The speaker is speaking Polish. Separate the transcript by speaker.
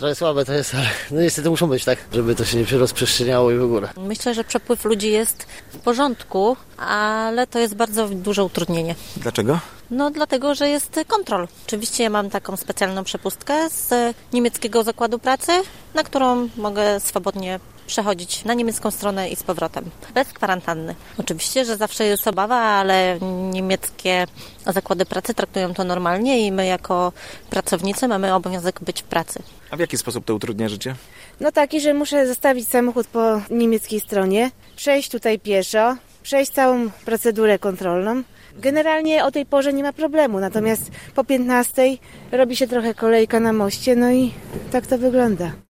Speaker 1: Trochę słabe to jest, ale no niestety muszą być, tak? Żeby to się nie rozprzestrzeniało i w ogóle.
Speaker 2: Myślę, że przepływ ludzi jest w porządku, ale to jest bardzo duże utrudnienie.
Speaker 3: Dlaczego?
Speaker 2: No dlatego, że jest kontrol. Oczywiście ja mam taką specjalną przepustkę z niemieckiego zakładu pracy, na którą mogę swobodnie przechodzić na niemiecką stronę i z powrotem, bez kwarantanny. Oczywiście, że zawsze jest obawa, ale niemieckie zakłady pracy traktują to normalnie i my jako pracownicy mamy obowiązek być w pracy.
Speaker 3: A w jaki sposób to utrudnia życie?
Speaker 4: No taki, że muszę zostawić samochód po niemieckiej stronie, przejść tutaj pieszo, przejść całą procedurę kontrolną. Generalnie o tej porze nie ma problemu, natomiast po 15 robi się trochę kolejka na moście, no i tak to wygląda.